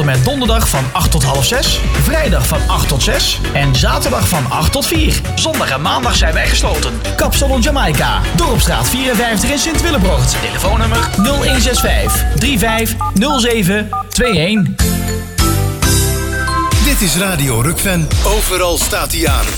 met donderdag van 8 tot half 6, vrijdag van 8 tot 6 en zaterdag van 8 tot 4. Zondag en maandag zijn wij gesloten. Kapsalon Jamaica, Dorpstraat 54 in Sint-Willebroort. Telefoonnummer 0165 3507 21. Dit is Radio Rukven. Overal staat hij aan.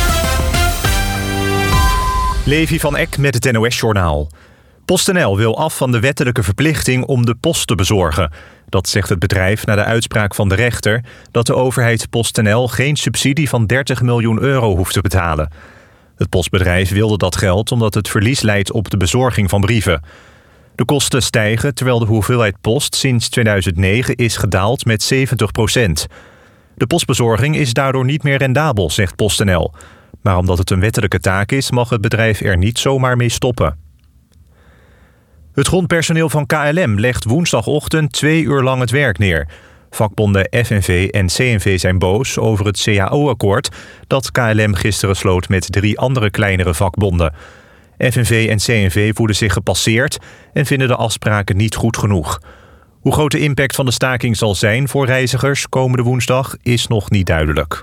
Levi van Eck met het NOS-journaal. PostNL wil af van de wettelijke verplichting om de post te bezorgen. Dat zegt het bedrijf na de uitspraak van de rechter dat de overheid PostNL geen subsidie van 30 miljoen euro hoeft te betalen. Het postbedrijf wilde dat geld omdat het verlies leidt op de bezorging van brieven. De kosten stijgen terwijl de hoeveelheid post sinds 2009 is gedaald met 70%. De postbezorging is daardoor niet meer rendabel, zegt PostNL. Maar omdat het een wettelijke taak is, mag het bedrijf er niet zomaar mee stoppen. Het grondpersoneel van KLM legt woensdagochtend 2 uur lang het werk neer. Vakbonden FNV en CNV zijn boos over het CAO-akkoord dat KLM gisteren sloot met 3 andere kleinere vakbonden. FNV en CNV voelen zich gepasseerd en vinden de afspraken niet goed genoeg. Hoe groot de impact van de staking zal zijn voor reizigers komende woensdag is nog niet duidelijk.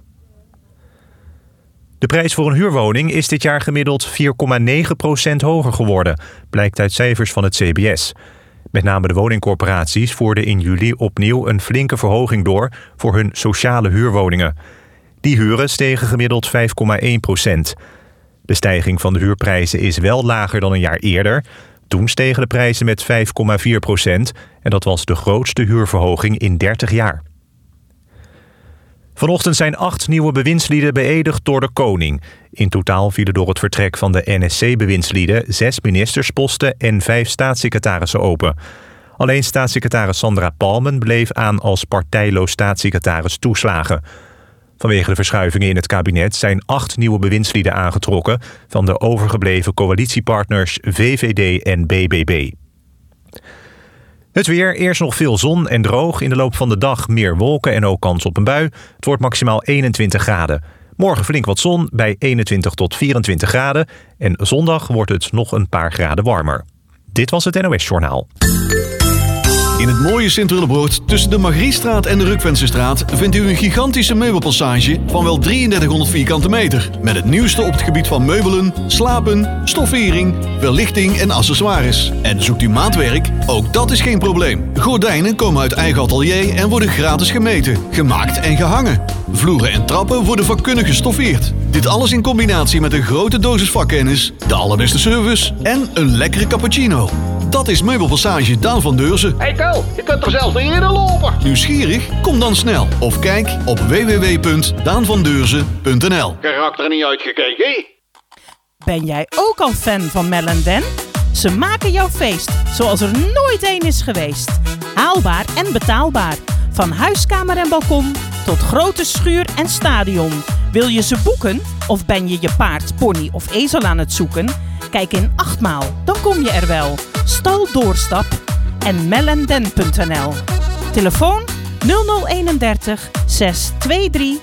De prijs voor een huurwoning is dit jaar gemiddeld 4,9% hoger geworden, blijkt uit cijfers van het CBS. Met name de woningcorporaties voerden in juli opnieuw een flinke verhoging door voor hun sociale huurwoningen. Die huren stegen gemiddeld 5,1%. De stijging van de huurprijzen is wel lager dan een jaar eerder. Toen stegen de prijzen met 5,4% en dat was de grootste huurverhoging in 30 jaar. Vanochtend zijn 8 nieuwe bewindslieden beëdigd door de koning. In totaal vielen door het vertrek van de NSC-bewindslieden 6 ministersposten en 5 staatssecretarissen open. Alleen staatssecretaris Sandra Palmen bleef aan als partijloos staatssecretaris toeslagen. Vanwege de verschuivingen in het kabinet zijn 8 nieuwe bewindslieden aangetrokken van de overgebleven coalitiepartners VVD en BBB. Het weer, eerst nog veel zon en droog. In de loop van de dag meer wolken en ook kans op een bui. Het wordt maximaal 21 graden. Morgen flink wat zon bij 21 tot 24 graden. En zondag wordt het nog een paar graden warmer. Dit was het NOS Journaal. In het mooie Sint-Willebroort tussen de Margriestraat en de Rukvensestraat vindt u een gigantische meubelpassage van wel 3300 vierkante meter. Met het nieuwste op het gebied van meubelen, slapen, stoffering, verlichting en accessoires. En zoekt u maatwerk? Ook dat is geen probleem. Gordijnen komen uit eigen atelier en worden gratis gemeten, gemaakt en gehangen. Vloeren en trappen worden vakkundig gestoffeerd. Dit alles in combinatie met een grote dosis vakkennis, de allerbeste service en een lekkere cappuccino. Dat is Meubelpassage Daan van Deurzen. Hey Ko, je kunt er zelfs niet eerder lopen. Nieuwsgierig? Kom dan snel of kijk op www.daanvandeurzen.nl. Karakter er niet uitgekeken? Ben jij ook al fan van Mel & Den? Ze maken jouw feest zoals er nooit één is geweest. Haalbaar en betaalbaar. Van huiskamer en balkon tot grote schuur en stadion. Wil je ze boeken? Of ben je je paard, pony of ezel aan het zoeken? Kijk in 8 maal, dan kom je er wel. Stal Doorstap en melanden.nl. Telefoon 0031 623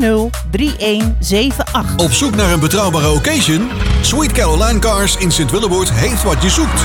103178. Op zoek naar een betrouwbare occasion? Sweet Caroline Cars in Sint-Willebroort heeft wat je zoekt.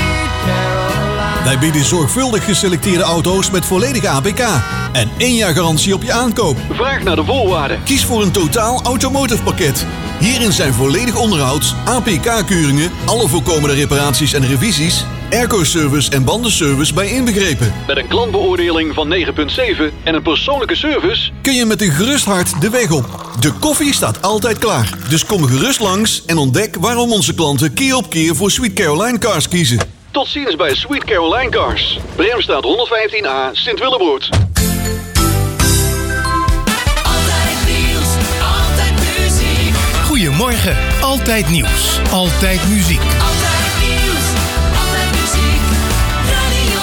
Wij bieden zorgvuldig geselecteerde auto's met volledige APK en 1 jaar garantie op je aankoop. Vraag naar de voorwaarden. Kies voor een totaal automotive pakket. Hierin zijn volledig onderhoud, APK-keuringen, alle voorkomende reparaties en revisies, airco-service en bandenservice bij inbegrepen. Met een klantbeoordeling van 9,7 en een persoonlijke service kun je met een gerust hart de weg op. De koffie staat altijd klaar. Dus kom gerust langs en ontdek waarom onze klanten keer op keer voor Sweet Caroline Cars kiezen. Tot ziens bij Sweet Caroline Cars. Bremstraat 115A, Sint-Willebroort. Goedemorgen, altijd nieuws, altijd muziek. Altijd nieuws, altijd muziek, Radio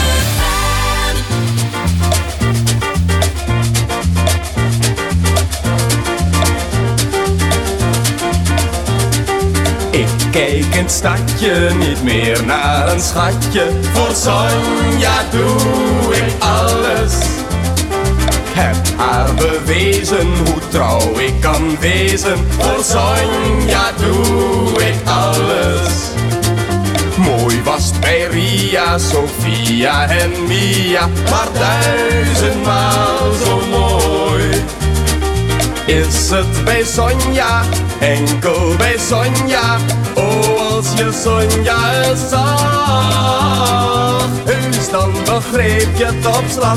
Rukven. Ik kijk in het stadje niet meer naar een schatje. Voor Sonja doe ik alles. Heb haar bewezen hoe trouw ik kan wezen. Voor Sonja doe ik alles. Mooi was het bij Ria, Sofia en Mia, maar 1000 maal Is het bij Sonja, enkel bij Sonja? Oh, als je Sonja eens zag, heus dan begreep je het op slag.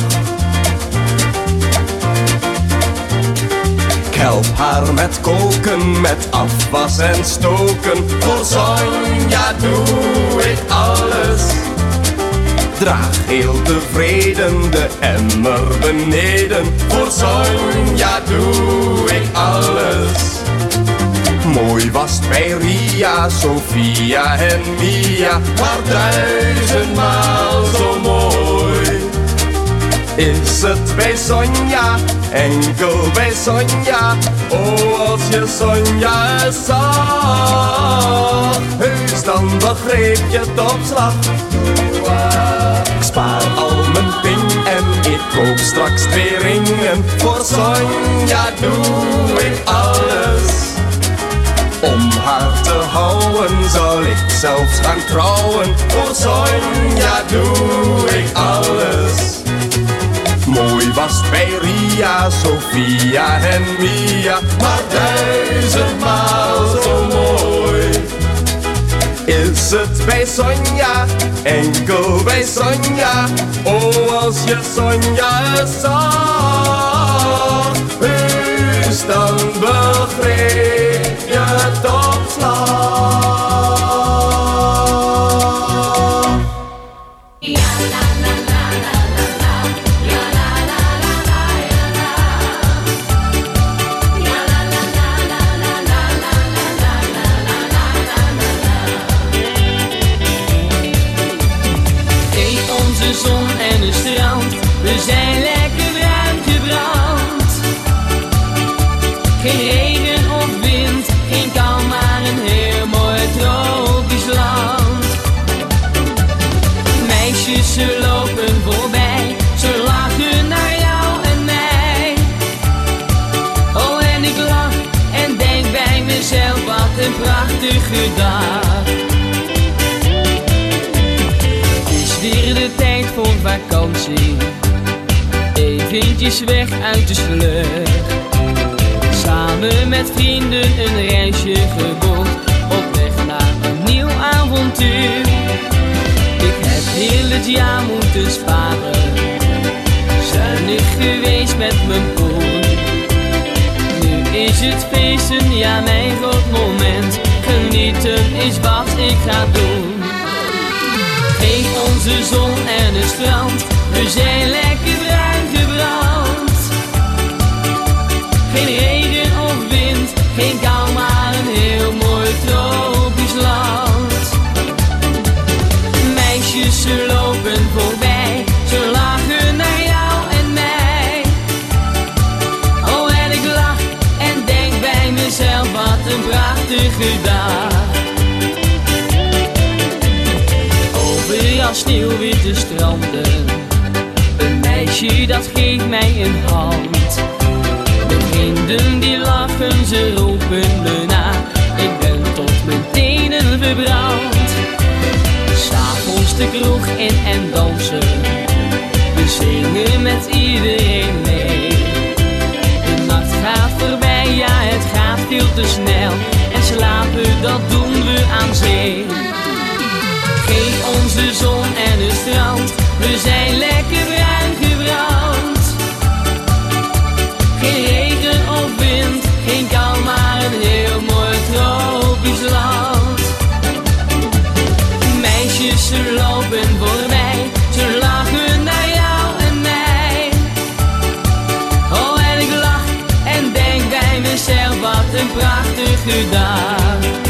Ik help haar met koken, met afwas en stoken. Voor Sonja doe ik alles. Draag heel tevreden de emmer beneden. Voor Sonja doe ik alles. Mooi was het bij Ria, Sofia en Mia, maar 1000-maal zo mooi. Is het bij Sonja, enkel bij Sonja? Oh, als je Sonja eens zag, heus dan begreep je het op slag. Ik spaar al mijn ping en ik koop straks 2 ringen. Voor Sonja doe ik alles. Om haar te houden zal ik zelfs gaan trouwen. Voor Sonja doe ik alles. Mooi was het bij Ria, Sofia en Mia, maar 1000-maal zo mooi. Is het bij Sonja, enkel bij Sonja? Oh, als je Sonja eens zag, heus dan begreep je het op slag. We zijn lekker bruin gebrand. Geen regen of wind, geen kou, maar een heel mooi tropisch land. Meisjes, ze lopen voorbij, ze lachen naar jou en mij. Oh, en ik lach en denk bij mezelf, wat een prachtige dag. Het is weer de tijd voor vakantie. Eventjes weg uit de sleur. Samen met vrienden een reisje geboekt, op weg naar een nieuw avontuur. Ik heb heel het jaar moeten sparen, zuinig geweest met mijn poen. Nu is het feesten, ja mijn groot moment. Genieten is wat ik ga doen. Geef onze zon en het strand, we zijn lekker bruin gebrand. Geen regen of wind, geen kou, maar een heel mooi tropisch land. Meisjes, ze lopen voorbij, ze lachen naar jou en mij. Oh, en ik lach en denk bij mezelf, wat een prachtige dag. Overal sneeuwwitte stranden, een meisje dat geeft mij een hand. Mijn vrienden die lachen, ze roepen me na, ik ben tot mijn tenen verbrand. S'avonds de kroeg in en dansen, we zingen met iedereen mee. De nacht gaat voorbij, ja het gaat veel te snel, en slapen dat doen we aan zee. Geef onze zon en het strand, we zijn lekker bruin gebrand. Geen regen of wind, geen kou, maar een heel mooi tropisch land. Meisjes, ze lopen voorbij, ze lachen naar jou en mij. Oh, en ik lach en denk bij mezelf, wat een prachtige dag.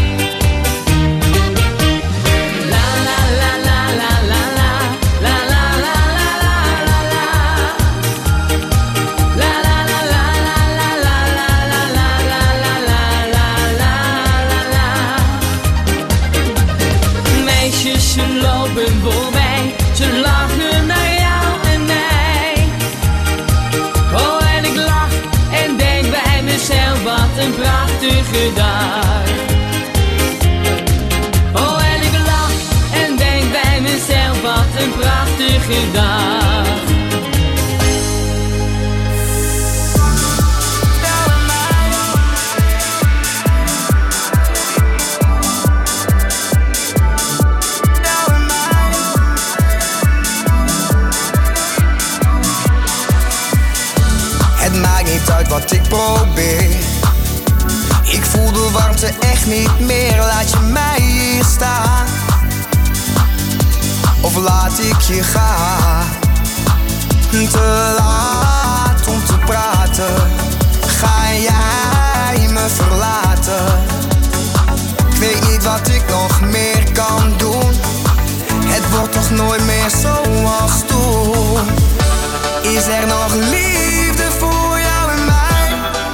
Ze lopen voorbij, ze lachen naar jou en mij. Oh, en ik lach en denk bij mezelf, wat een prachtige dag. Oh, en ik lach en denk bij mezelf, wat een prachtige dag. niet uit wat ik probeer. Ik voel de warmte echt niet meer. Laat je mij hier staan, of laat ik je gaan? Te laat om te praten. Ga jij me verlaten? Ik weet niet wat ik nog meer kan doen. Het wordt toch nooit meer zoals toen. Is er nog liefde voor jou en mij?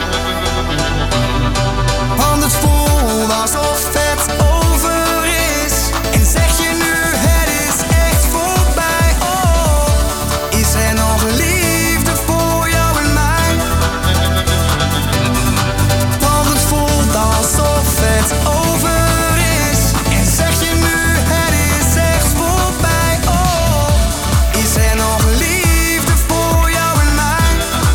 Want het voelt alsof het over is. En zeg je nu het is echt voorbij? Oh, is er nog liefde voor jou en mij? Want het voelt alsof het over is. En zeg je nu het is echt voorbij? Oh, is er nog liefde voor jou en mij?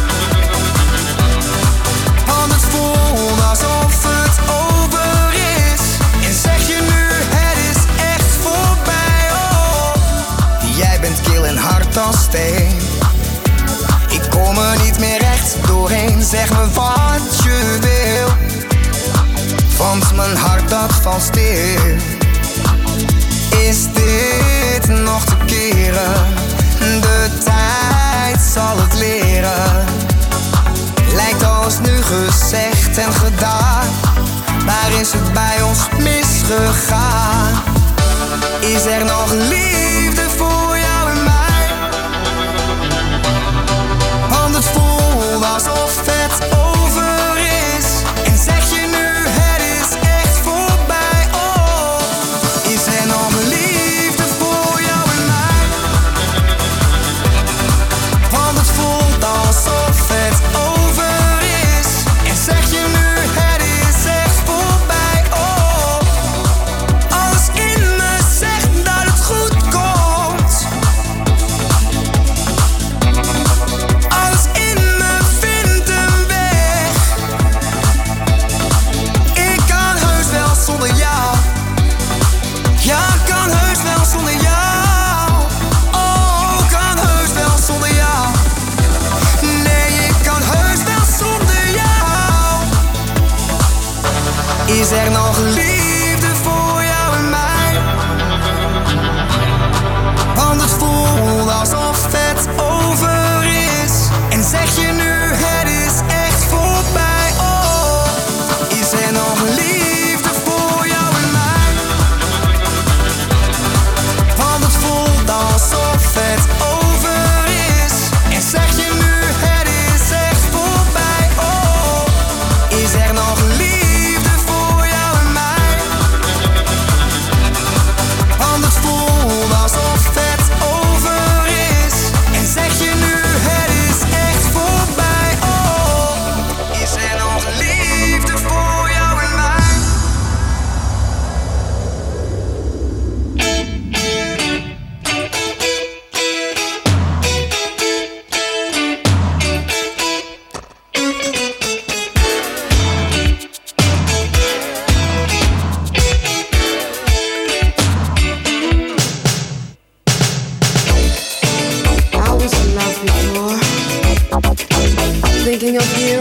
Want het voelt alsof het over is. En zeg je nu het is echt voorbij? Oh, jij bent kil en hard als steen. Ik kom er niet meer recht doorheen. Zeg me wat je wil, want mijn hart dat valt stil. Is dit nog te keren? De tijd zal het leren. Lijkt als nu gezegd en gedaan. Waar is het bij ons misgegaan? Is er nog liefde voor jou en mij? Want het voelt alsof het over is. En zeg je nu het is echt voorbij? Oh, is er nog liefde voor jou en mij? Want het voelt alsof het over is. En zeg je nu het is echt voorbij? Oh, alles in me zegt dat het goed komt. Alles in me vindt een weg. Ik kan heus wel zonder jou. Ja, ik kan heus wel zonder jou. Oh, ik kan heus wel zonder jou. Nee, ik kan heus wel zonder jou. Is er nog liefde voor jou en mij? Want het voelt alsof het over is. En zeg je nu het is echt voorbij? Oh, is er nog liefde voor jou en mij? Want het voelt alsof het over is. En zeg je nu het is echt voorbij? Oh, is er nog liefde voor jou en mij? Want het voelt alsof het over is. En zeg je nu het is echt voorbij? Oh, is er nog liefde voor jou en mij? I was in love before. Thinking of you,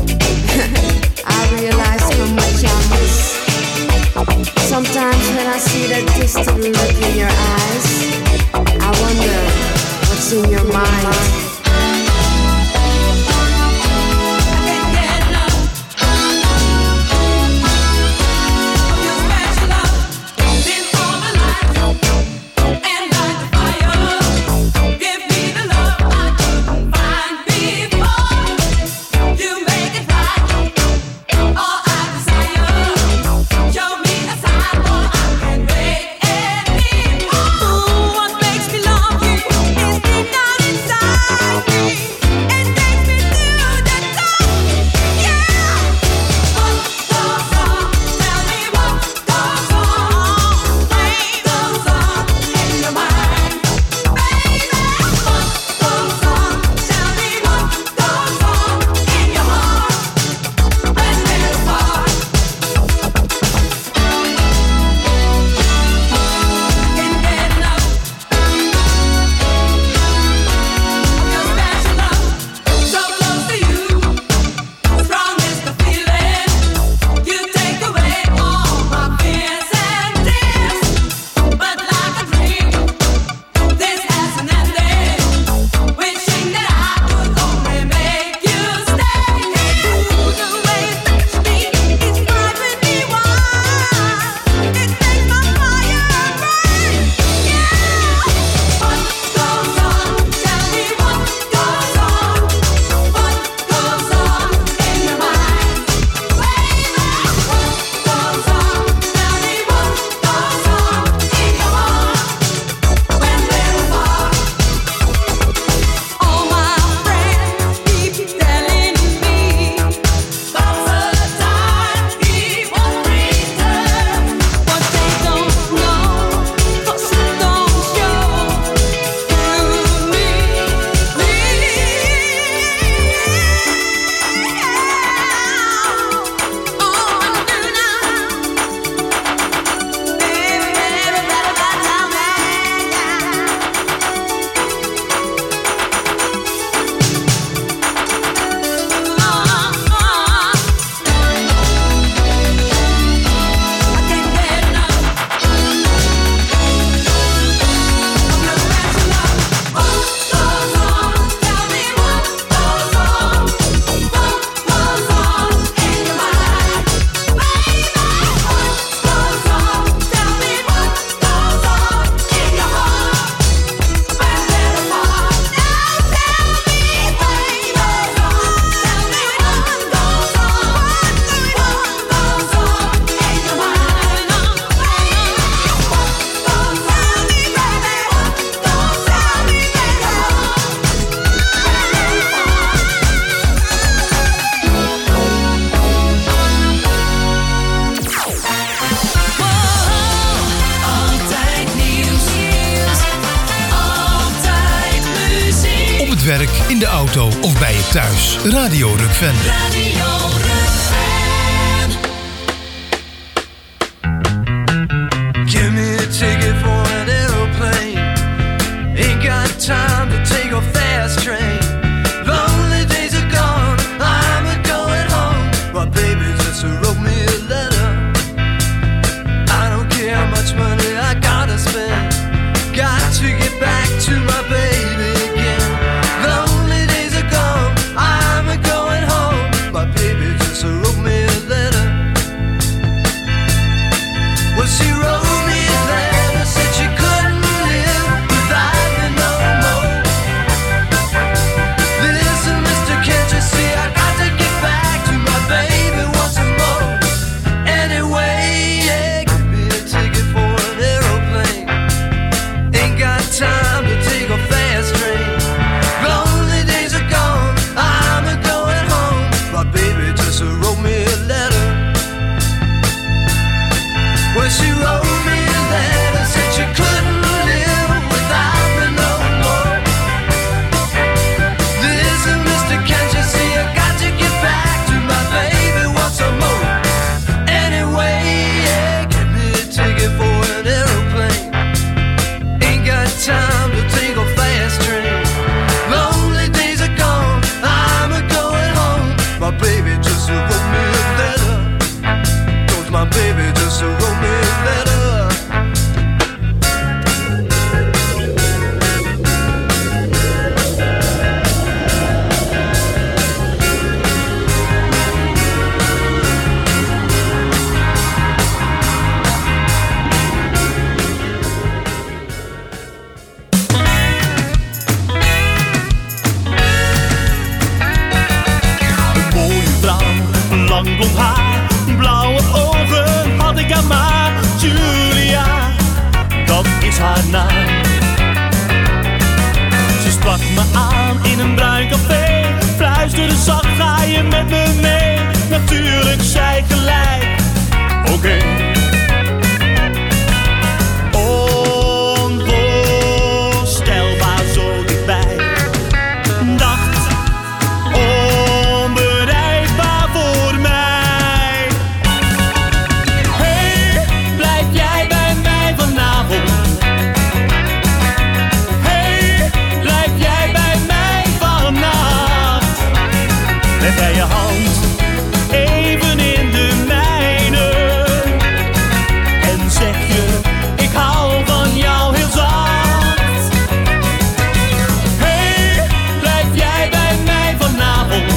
I realized how much I miss. Sometimes when I see that distant look in your eyes, I wonder what's in your mind. What makes me love you is deep down inside. de auto of bij je thuis. Radio Rukven. Give me a ticket for an aeroplane. Ain't got time to take a fast train. Lonely days are gone, I'm a going home. My baby just wrote me a letter. I don't care how much money I gotta spend. Got to get back to my baby again. Lonely days are gone, I'm a going home. My baby just wrote me a letter. Well, she wrote me a letter, said she couldn't live without me no more. Listen, mister, can't you see I got to get back to my baby once more. Anyway, yeah, give me a ticket for an aeroplane. Ain't got time to take a fast train. Lonely days are gone, I'm a going home. My baby just wrote me a letter. Well, she wrote me a letter, said she couldn't live without me no more. Listen, mister, can't you see I got to get back to my baby once more. Anyway, yeah, give me a ticket for an aeroplane. Ain't got time to take a fast train. Lonely days are gone, I'm a going home. My baby just wrote me a letter. Cause my baby just wrote me a letter. Een mooie vrouw, lang blond haar, blauwe ogen had ik aan maar. Julia, dat is haar naam. Ze sprak me aan in een bruin café, fluisterde zacht, ga je met me mee? Natuurlijk, zei gelijk, oké. Onvoorstelbaar zo dichtbij. Dacht, onbereikbaar voor mij. Hey, blijf jij bij mij vanavond? Hey, blijf jij bij mij vannacht? Leg jij je hand even in de mijne en zeg je, ik hou van jou heel zacht. Hey, blijf jij bij mij vanavond?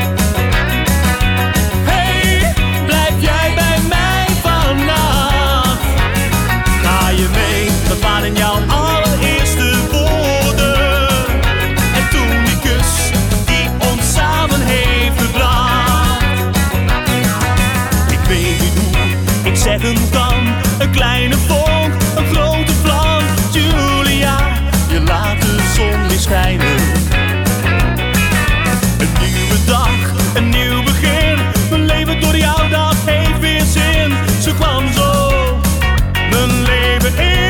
Hey, blijf jij bij mij vannacht? Ga je mee, dat waren jouw allereerste woorden. En toen die kus die ons samen heeft gebracht. Ik weet niet hoe ik zeggen kan, een kleine vonk, een grote vlam. Julia, je laat de zon weer schijnen. Een nieuwe dag, een nieuw begin. Mijn leven door jou, dat heeft weer zin. Ze kwam zo mijn leven in.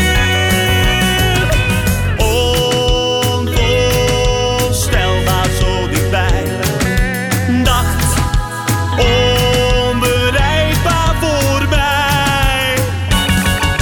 Onvoorstelbaar zo dichtbij. Dacht, onbereikbaar voor mij.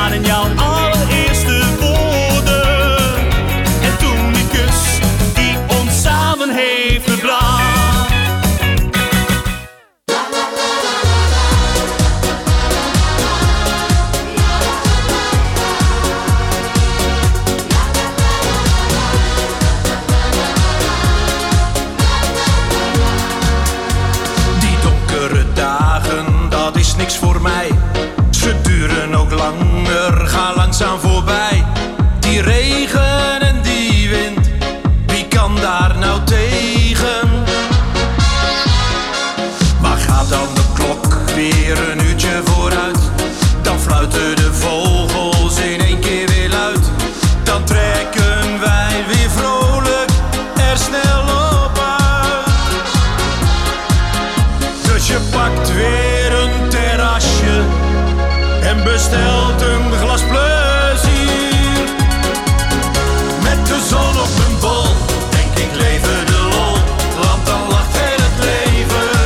waren jouw allereerste woorden. En toen die kus die ons samen heeft gebracht. Die donkere dagen, dat is niks voor mij. Ze duren ook langer, gaan langzaam voorbij. Die regen en die wind, wie kan daar nou tegen? Maar gaat dan de klok weer een uurtje vooruit, dan fluiten de vogels in één keer weer luid. Dan trekken wij weer vrolijk er snel op uit. Dus je pakt weer een terrasje en bestelt een glas plezier. Met de zon op mijn bol, denk ik leven de lol, want dan lacht heel het leven.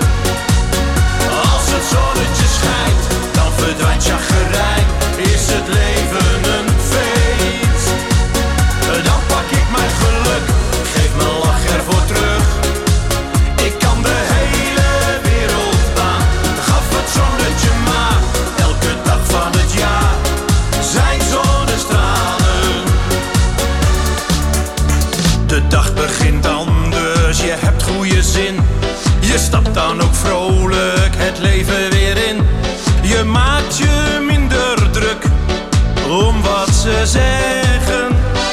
Als het zonnetje schijnt, dan verdwijnt chagrijn, is het leven een feest. Dan pak ik mijn geluk, geef mijn lach ervoor terug. Ik kan de hele wereld aan, gaf het zonnetje maar, elke dag van het jaar zijn zonnestralen. De dag begint anders, je hebt goede zin. Je stapt dan ook vrolijk het leven weer in. Je maakt je minder druk om wat ze zeggen.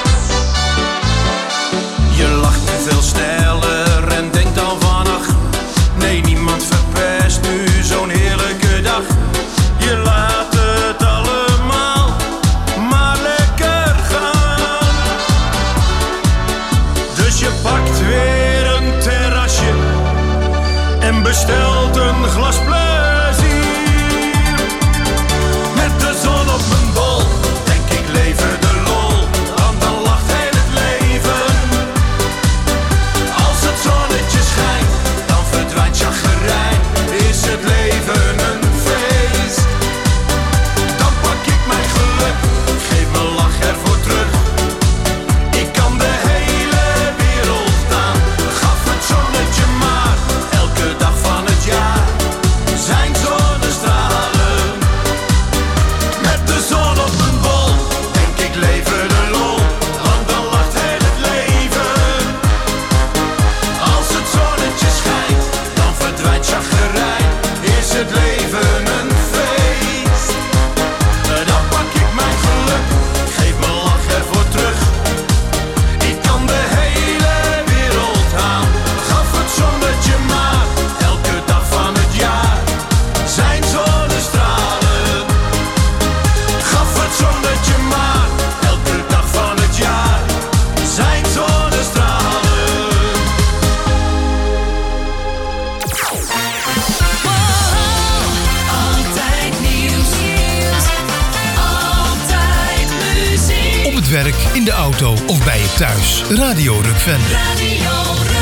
Je lacht nu veel sneller en denkt dan van ach, nee, niemand verpest nu zo'n heerlijke dag. Je laat het allemaal maar lekker gaan. Dus je pakt weer een terrasje en bestelt een glas plezier. Met de zon op mijn bol, denk ik leven de lol, want dan lacht heel het leven. Als het zonnetje schijnt, dan verdwijnt chagrijn, is het leven een feest. Dan pak ik mijn geluk, geef mijn lach ervoor terug. Ik kan de hele wereld aan, gaf het zonnetje maar, elke dag van het jaar zijn zonnestralen. Met de zon op mijn bol, denk ik leven de lol, want dan lacht heel het leven. Als het zonnetje schijnt, dan verdwijnt chagrijn, is het leven een feest. Dan pak ik mijn geluk, geef mijn lach ervoor terug. Ik kan de hele wereld aan, gaf het zonnetje maar, elke dag van het jaar zijn zonnestralen. Gaf het zonnetje maar, elke dag van het jaar zijn zonnestralen. Altijd nieuws, altijd muziek. Op het werk, in de auto of bij je thuis. Radio Rukven. Radio Rukven.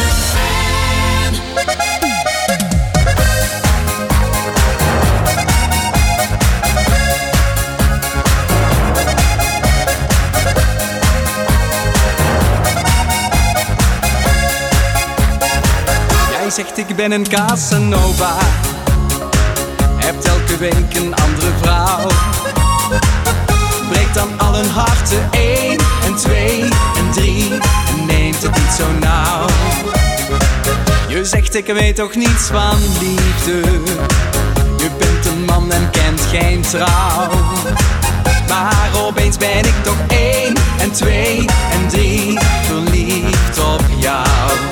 Jij zegt ik ben een Casanova, hebt elke week een andere vrouw. Breekt dan al hun harten 1 en 2 en 3 en neemt het niet zo nauw. Je zegt ik weet toch niets van liefde, je bent een man en kent geen trouw. Maar opeens ben ik toch 1 en 2 en 3 verliefd op jou.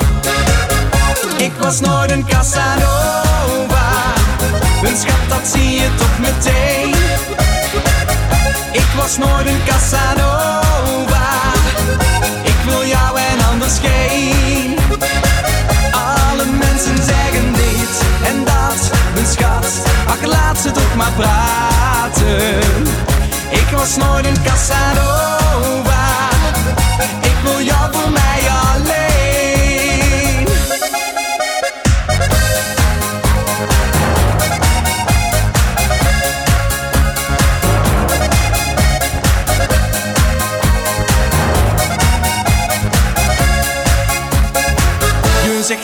Ik was nooit een Casanova, een schat dat zie je toch meteen. Ik was nooit een Casanova, ik wil jou en anders geen. Alle mensen zeggen dit en dat, mijn schat, ach laat ze toch maar praten. Ik was nooit een Casanova, ik wil jou voor mij alleen.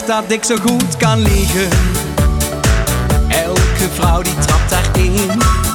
zegt dat ik zo goed kan liegen. Elke vrouw die trapt daarin.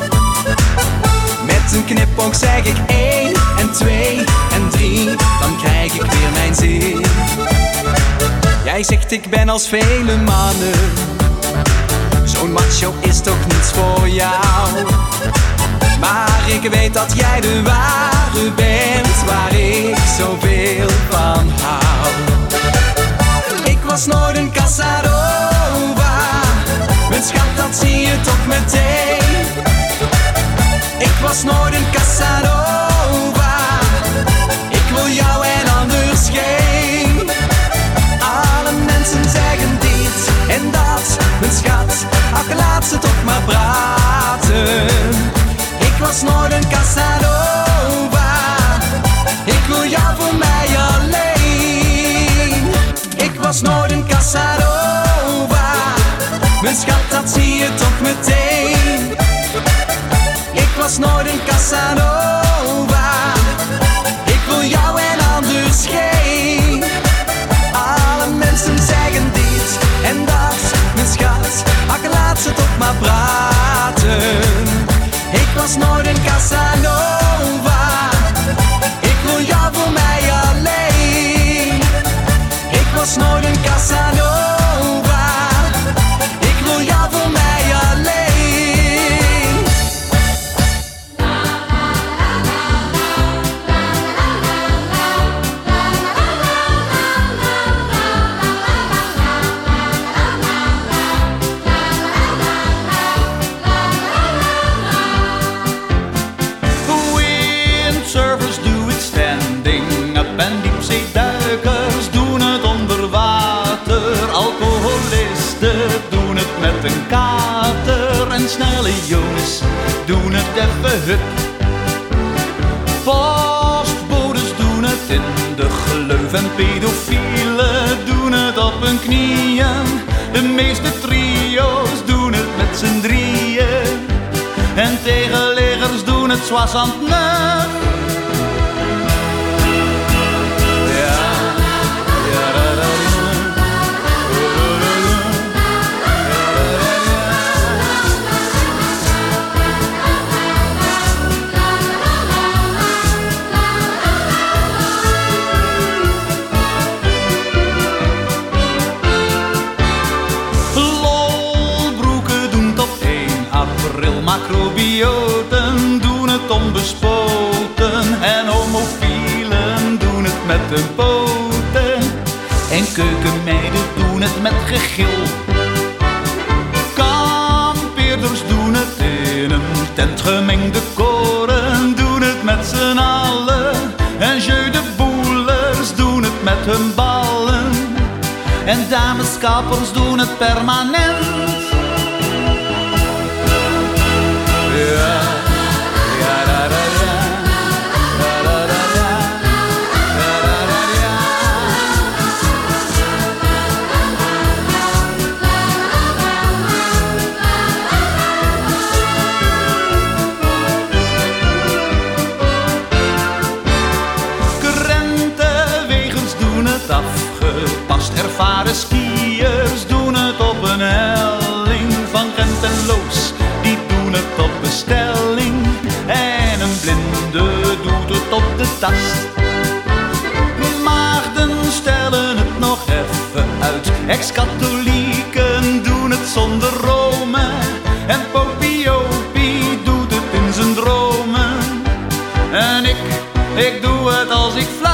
Met een knipoog zeg ik 1 en 2 en 3, dan krijg ik weer mijn zin. Jij zegt ik ben als vele mannen, zo'n macho is toch niets voor jou. Maar ik weet dat jij de ware bent, waar ik zoveel van hou. Ik was nooit een Casanova, mijn schat dat zie je toch meteen. Ik was nooit een Casanova, ik wil jou en anders geen. Alle mensen zeggen dit en dat, mijn schat, ach laat ze toch maar praten. Ik was nooit een Casanova, ik wil jou voor mij alleen. Ik was nooit een Casanova, mijn schat dat zie je toch meteen. Ik was nooit een Casanova, ik wil jou en anders geen. Alle mensen zeggen dit en dat, mijn schat, ach laat ze toch maar praten. Ik was nooit een Casanova, ik wil jou voor mij alleen. Ik was nooit een Casanova, ik wil jou voor mij alleen. Windsurfers do it standing up en diepzeeduikers doen het onder water. Alcoholisten doen het met een kater en snelle jongens doen het even hup. Postbodes doen het in de gleuf en pedofielen doen het op hun knieën. De meeste trio's doen het met z'n drieën en tegenleggers doen het soissant neuf. Lolbroeken doen tot 1 april, macrobioten doen het onbespoten en homofielen doen het met de poten en keukenmeiden doen het met gegil. Kampeerders doen het in een tent, gemengde koren doen het met z'n allen en jeu de boelers doen het met hun ballen en dameskappers doen het permanent. Krentenwegens doen het afgepast, ervaren skiers doen het op een helling. Van Gent en Loos, die doen het op bestelling en een blinde doet het op de tast. Maagden stellen het nog even uit, ex-katholieken doen het zonder Rome en Popiopie doet het in zijn dromen en ik doe het als ik fluit.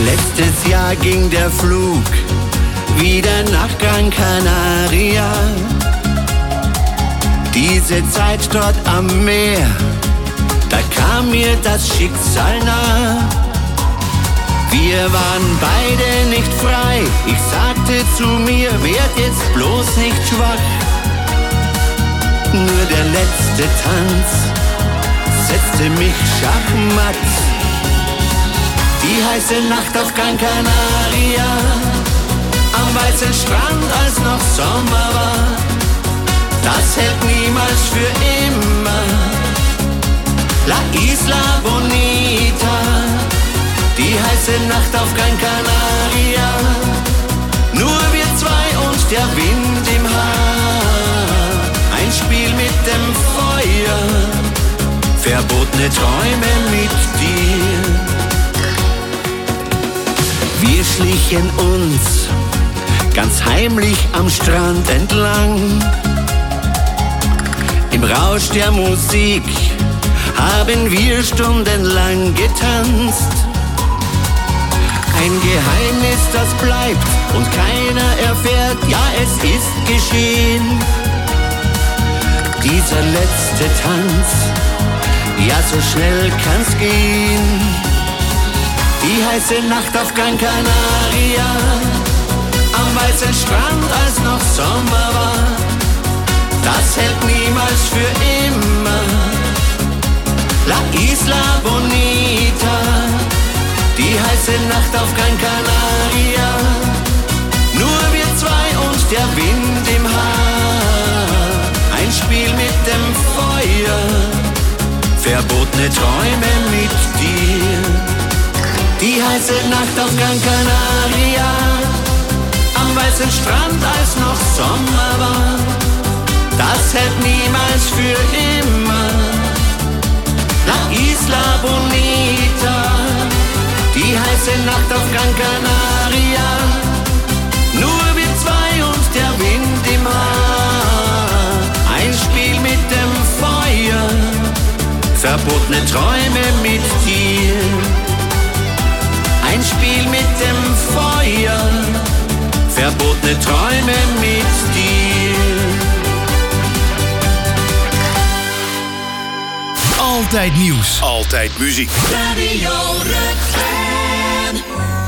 Letztes Jahr ging der Flug wieder nach Gran Canaria. Diese Zeit dort am Meer, da kam mir das Schicksal nah. Wir waren beide nicht frei, ich sagte zu mir, werd jetzt bloß nicht schwach. Nur der letzte Tanz setzte mich schachmatt. Die heiße Nacht auf Gran Canaria, am weißen Strand, als noch Sommer war, das hält niemals für immer. La Isla Bonita, die heiße Nacht auf Gran Canaria, nur wir zwei und der Wind im Haar. Ein Spiel mit dem Feuer, verbotene Träume mit dir. Wir schlichen uns ganz heimlich am Strand entlang. Im Rausch der Musik haben wir stundenlang getanzt. Ein Geheimnis, das bleibt und keiner erfährt, ja, es ist geschehen. Dieser letzte Tanz, ja, so schnell kann's gehen. Die heiße Nacht auf Gran Canaria, am weißen Strand, als noch Sommer war, das hält niemals für immer. La Isla Bonita, die heiße Nacht auf Gran Canaria, nur wir zwei und der Wind im Haar. Ein Spiel mit dem Feuer, verbotene Träume mit dir. Die heiße Nacht auf Gran Canaria, am weißen Strand, als noch Sommer war, das hält niemals für immer. La Isla Bonita, die heiße Nacht auf Gran Canaria, nur wir zwei und der Wind im Haar. Ein Spiel mit dem Feuer, verbotene Träume mit dir. Ein Spiel mit dem Feuer, verbotene Träume mit dir. Altijd nieuws. Altijd muziek. Radio Rukven.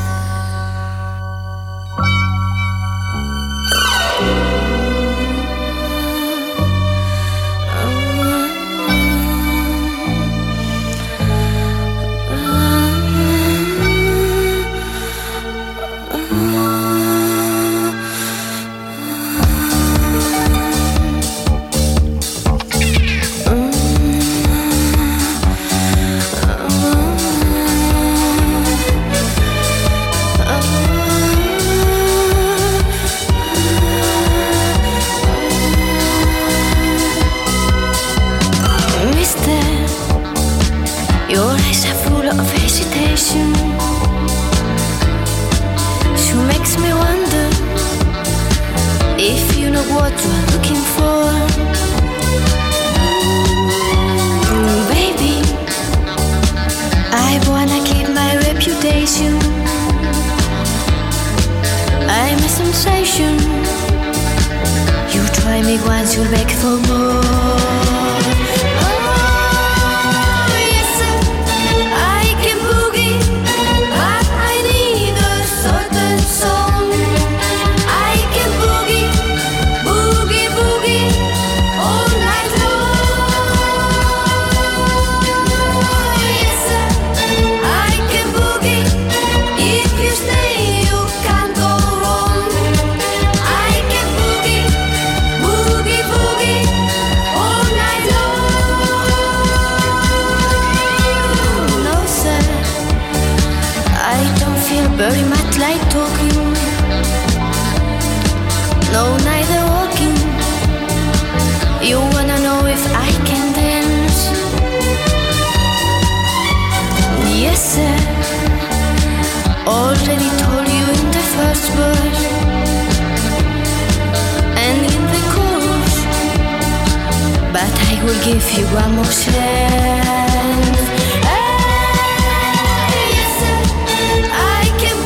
Give you one more chance. Hey, yes, I can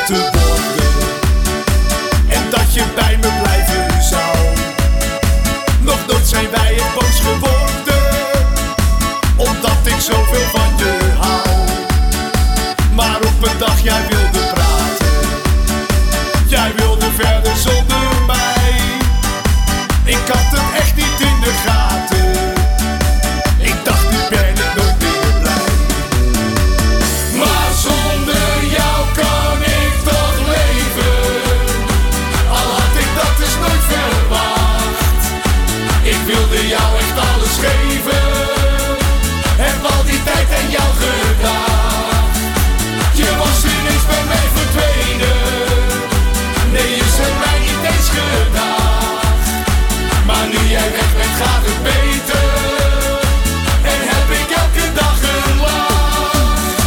te worden. En dat je bij me blijven zou. Nog nooit zijn wij het boos geworden, omdat ik zoveel van je hou. Maar op een dag jij wilde praten, jij wilde verder zonder mij. Ik had het echt niet in de gaten. Ik dacht nu ben ik nooit meer blij. Maar zonder jou kan ik toch leven. Al had ik dat dus nooit verwacht. Ik wilde jou echt alles geven. Heb al die tijd aan jou gedacht. Je was ineens bij mij verdwenen. Nee, je hebt mij niet eens gedacht. Maar nu jij weg bent gaat het beter. En heb ik elke dag een lach.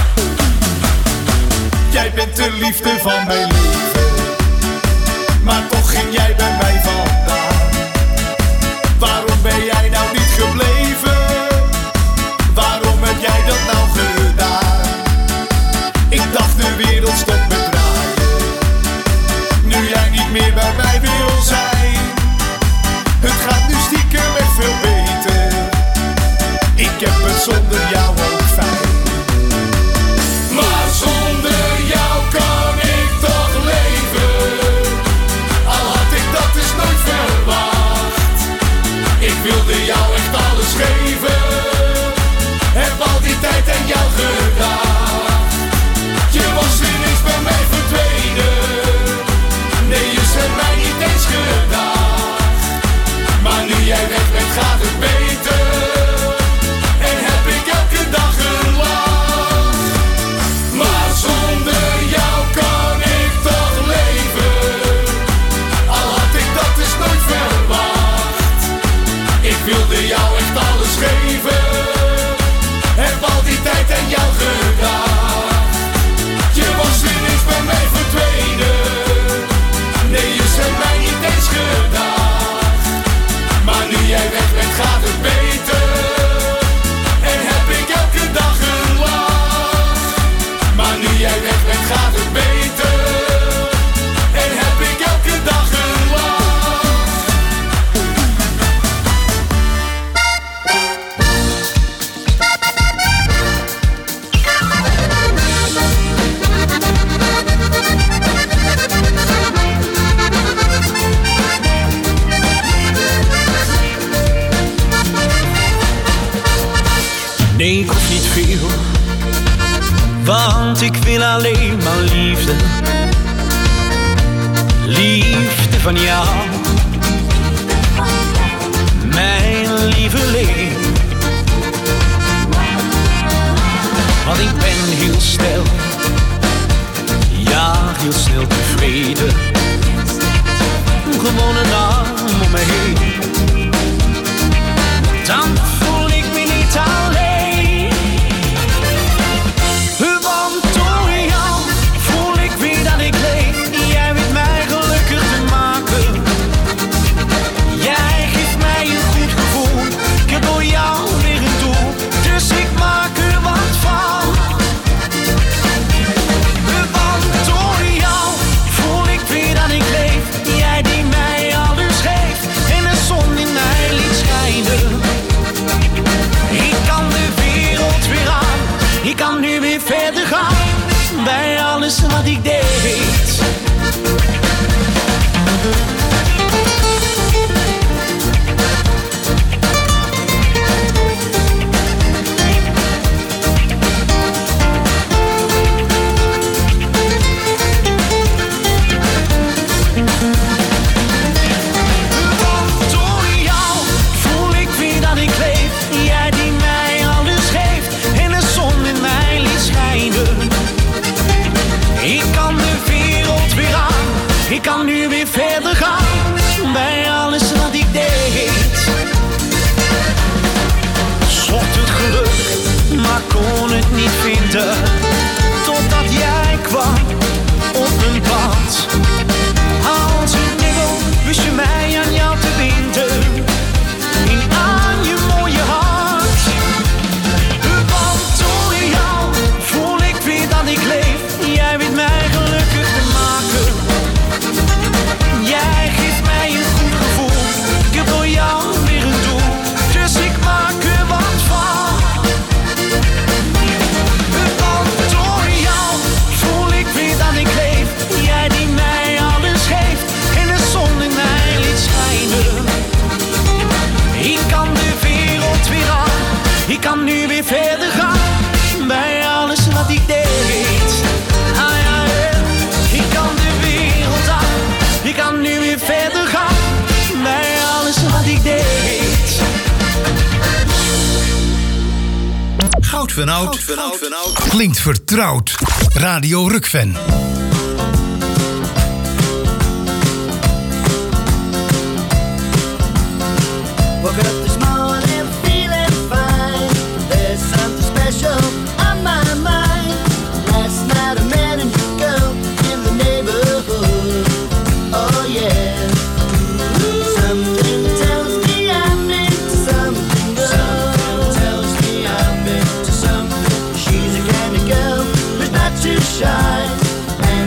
Jij bent de liefde van mijn leven, maar toch ging jij bij mij vandaan. Waarom ben jij nou niet gebleven? Waarom heb jij dat nou gedaan? Ik dacht de wereld stopt met draaien, nu jij niet meer bij mij wil zijn. Het gaat nu stiekem echt veel beter. Ik heb het zonder jou ook fijn. Maar zonder jou kan ik toch leven. Al had ik dat dus nooit verwacht. Ik wilde jou echt alles geven. Heb al die tijd aan jou gedacht. Je was ineens bij mij verdwenen. Nee, je hebt mij niet eens gedacht. Maar nu jij weg bent gaat het beter. En heb ik elke dag een lach. Maar zonder jou kan ik toch leven. Al had ik dat dus nooit verwacht. Ik wilde jou echt alles geven. Heb al die tijd aan jou gedacht. Je was ineens bij mij verdwenen. Nee, je hebt mij niet eens gedacht. Maar nu jij weg bent gaat het beter. En heb ik elke dag een lach. Maar nu jij weg bent gaat het beter. En heb ik elke dag een lach. Nee, ik hoef niet veel, want ik wil alleen maar liefde. Liefde van jou, mijn lieveling. Want ik ben heel snel, ja heel snel tevreden. Gewoon een arm om me heen, dan voel ik me niet alleen. Want door jou voel ik weer dat ik leef. Jij weet mij gelukkig te maken. Jij geeft mij een goed gevoel. Ik heb door jou weer een doel, dus ik maak er wat van. Want door jou voel ik weer dat ik leef. Jij die mij alles geeft en de zon in mij liet schijnen. Ik kan de wereld weer aan. Ik kan nu weer verder gaan bij alles wat ik deed. Want door jou voel ik weer dat ik leef. Jij die mij alles geeft en de zon in mij liet schijnen. Ik kan de wereld weer aan. Ik kan nu weer verder gaan bij alles wat ik deed. Zocht het geluk, maar kon het niet vinden. Totdat jij kwam op mijn pad. Als een engel wist je mij aan jou te binden. In aan je mooie hart. Want door jou voel ik weer dat ik leef. Jij weet mij gelukkig van oud. Klinkt vertrouwd. Radio Rukven. Woke up this morning feeling fine. There's something special on my mind. Last night I met a new girl in the neighborhood. Oh yeah. Something tells me I'm into something good. Something tells me I'm into something. She's a kind of girl who's not too shy.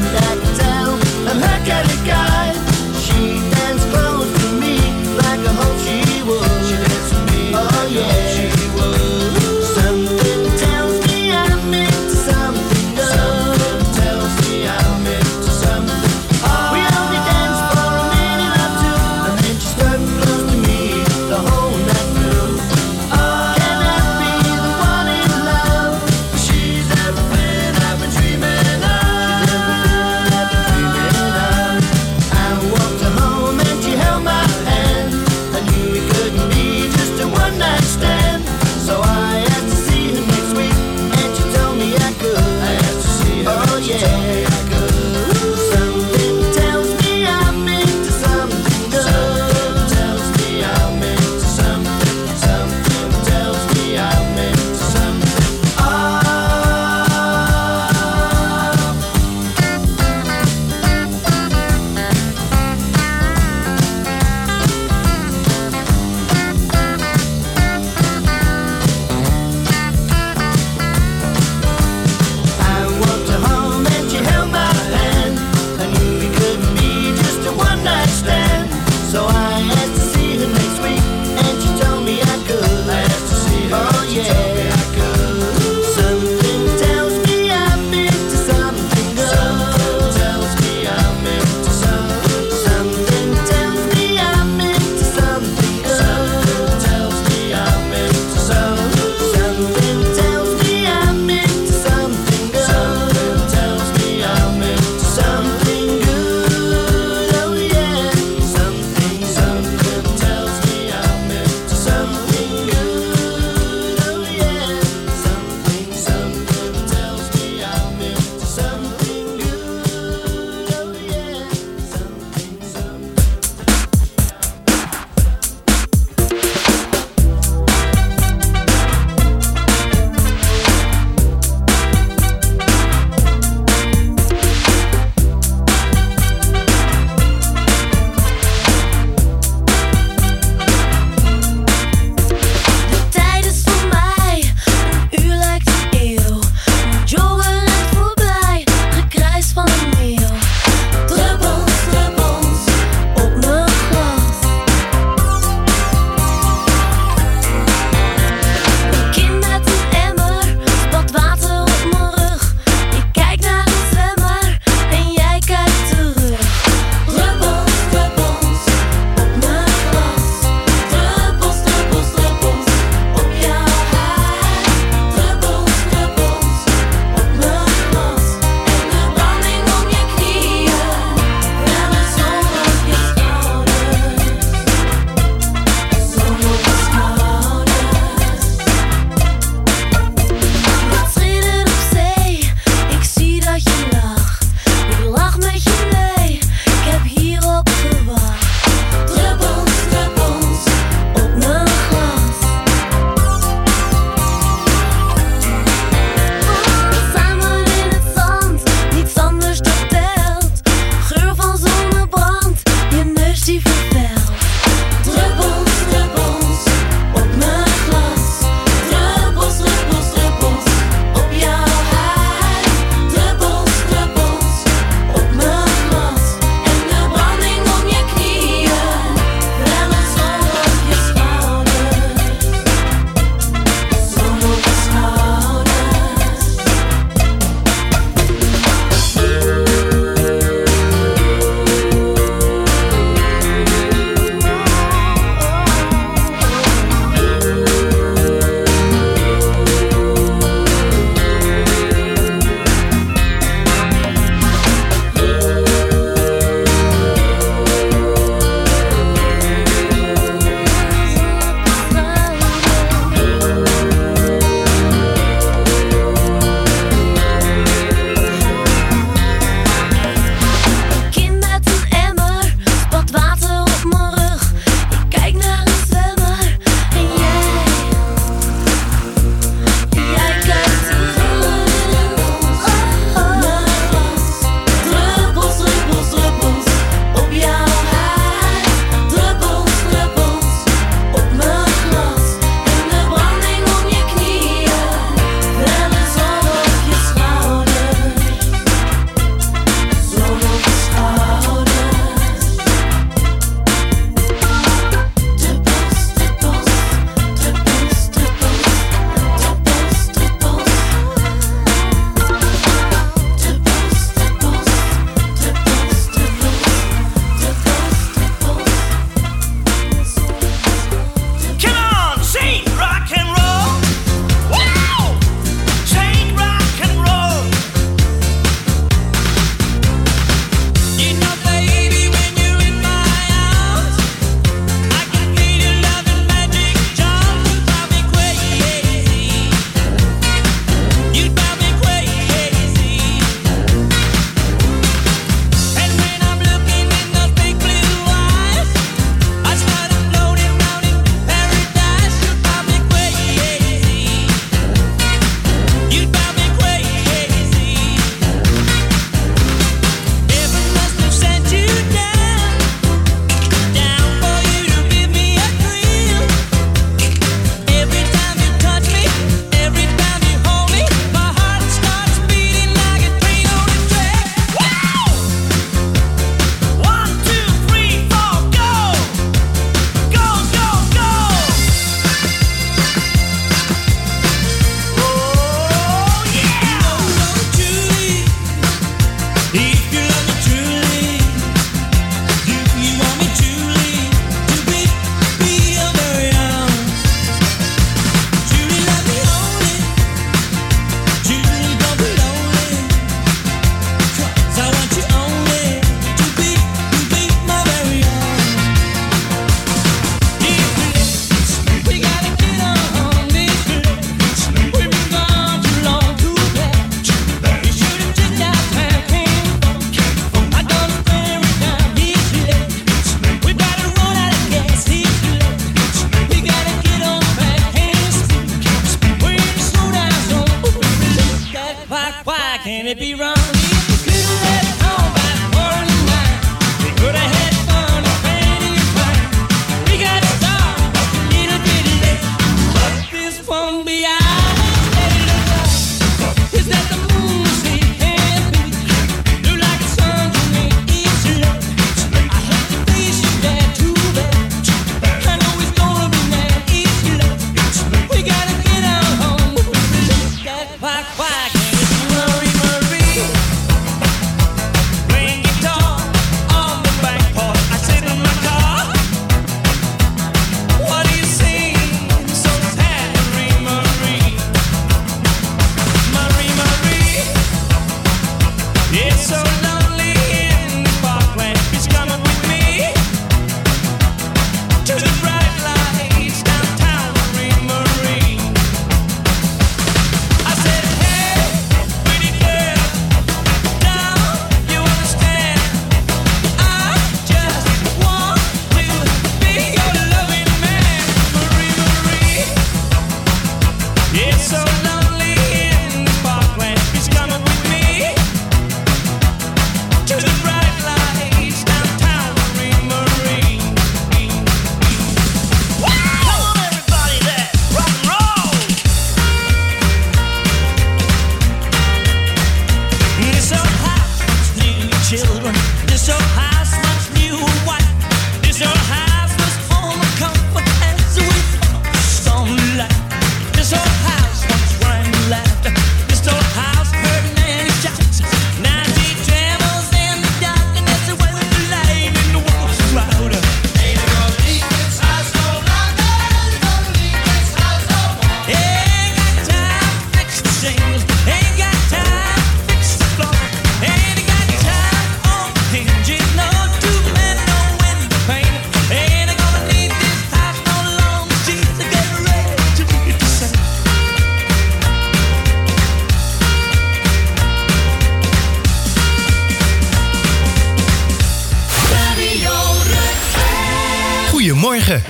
Goedemorgen.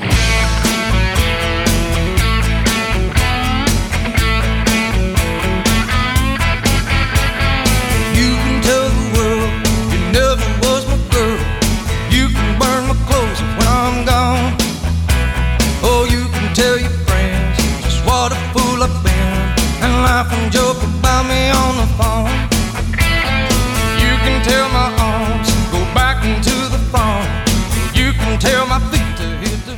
You can tell the world you never was my girl. You can burn my clothes when I'm gone. Oh, you can tell your friends just what a fool I've been and laugh and joke about me on the phone. You can tell my arms go back into the farm. You can tell my feet to hit the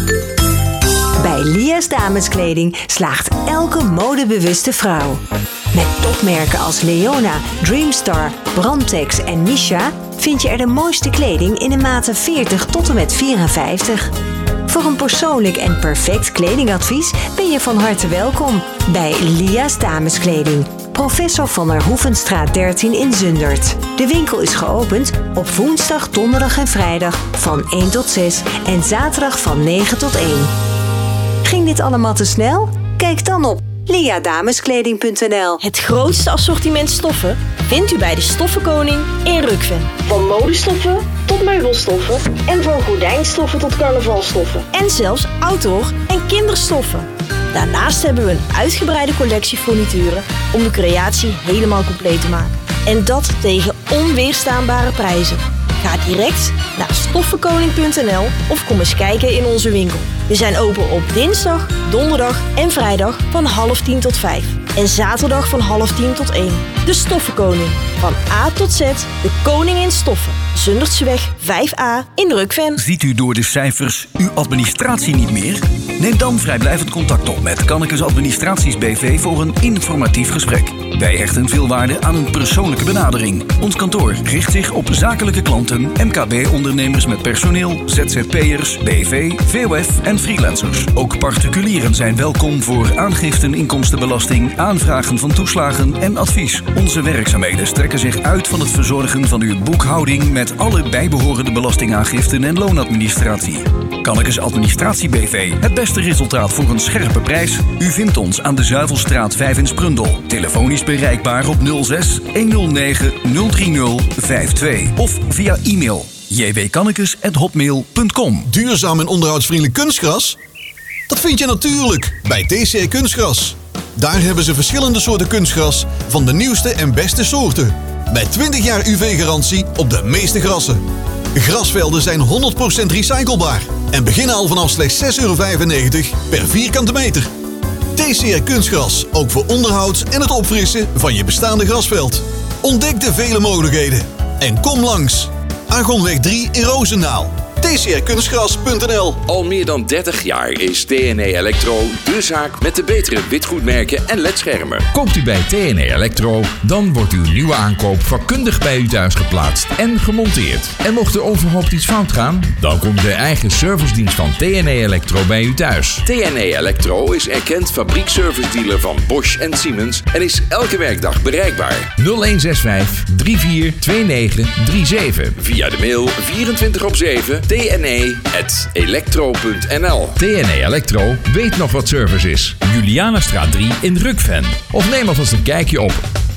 floor. Bij Lia's Dameskleding slaagt elke modebewuste vrouw. Met topmerken als Leona, Dreamstar, Brandtex en Misha vind je er de mooiste kleding in de maten 40 tot en met 54. Voor een persoonlijk en perfect kledingadvies ben je van harte welkom bij Lia's Dameskleding. Professor van der Hoevenstraat 13 in Zundert. De winkel is geopend op woensdag, donderdag en vrijdag van 1 tot 6 en zaterdag van 9 tot 1. Ging dit allemaal te snel? Kijk dan op liadameskleding.nl. Het grootste assortiment stoffen vindt u bij de Stoffenkoning in Rukven. Van modestoffen tot meubelstoffen en van gordijnstoffen tot carnavalstoffen. En zelfs outdoor- en kinderstoffen. Daarnaast hebben we een uitgebreide collectie furnituren om de creatie helemaal compleet te maken. En dat tegen onweerstaanbare prijzen. Ga direct naar stoffenkoning.nl of kom eens kijken in onze winkel. We zijn open op dinsdag, donderdag en vrijdag van 9:30 tot 5. En zaterdag van 9:30 tot 1. De Stoffenkoning. Van A tot Z, de koning in stoffen. Zundertseweg 5A in Rukven. Ziet u door de cijfers uw administratie niet meer? Neem dan vrijblijvend contact op met Kannekes Administraties BV voor een informatief gesprek. Wij hechten veel waarde aan een persoonlijke benadering. Ons kantoor richt zich op zakelijke klanten, MKB-ondernemers met personeel, ZZP'ers, BV, VOF en freelancers. Ook particulieren zijn welkom voor aangiften inkomstenbelasting, aanvragen van toeslagen en advies. Onze werkzaamheden strekken zich uit van het verzorgen van uw boekhouding met alle bijbehorende belastingaangiften en loonadministratie. Kannekes Administratie BV. Het beste resultaat voor een scherpe prijs? U vindt ons aan de Zuivelstraat 5 in Sprundel. Telefonisch bereikbaar op 06 109 030 52 of via e-mail jwkannekes@hotmail.com. Duurzaam en onderhoudsvriendelijk kunstgras? Dat vind je natuurlijk bij TCR Kunstgras. Daar hebben ze verschillende soorten kunstgras van de nieuwste en beste soorten. Met 20 jaar UV-garantie op de meeste grassen. Grasvelden zijn 100% recyclebaar en beginnen al vanaf slechts €6,95 per vierkante meter. TCR Kunstgras, ook voor onderhoud en het opfrissen van je bestaande grasveld. Ontdek de vele mogelijkheden en kom langs. Argonweg 3 in Roosendaal. TCRkunstgras.nl. Al meer dan 30 jaar is TNE Electro de zaak met de betere witgoedmerken en ledschermen. Koopt u bij TNE Electro, dan wordt uw nieuwe aankoop vakkundig bij u thuis geplaatst en gemonteerd. En mocht er overhoopt iets fout gaan, dan komt de eigen servicedienst van TNE Electro bij u thuis. TNE Electro is erkend fabriekservice-dealer van Bosch en Siemens en is elke werkdag bereikbaar. 0165 342937. Via de mail 24/7 tne@electro.nl. TNE Electro weet nog wat service is. Julianastraat 3 in Rukven. Of neem alvast een kijkje op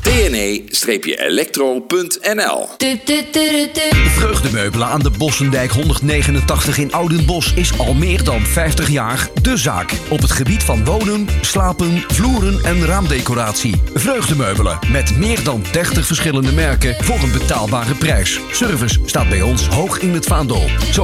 tne-electro.nl. De Vreugdemeubelen aan de Bossendijk 189 in Oudenbosch is al meer dan 50 jaar de zaak. Op het gebied van wonen, slapen, vloeren en raamdecoratie. Vreugdemeubelen met meer dan 30 verschillende merken voor een betaalbare prijs. Service staat bij ons hoog in het vaandel. Zo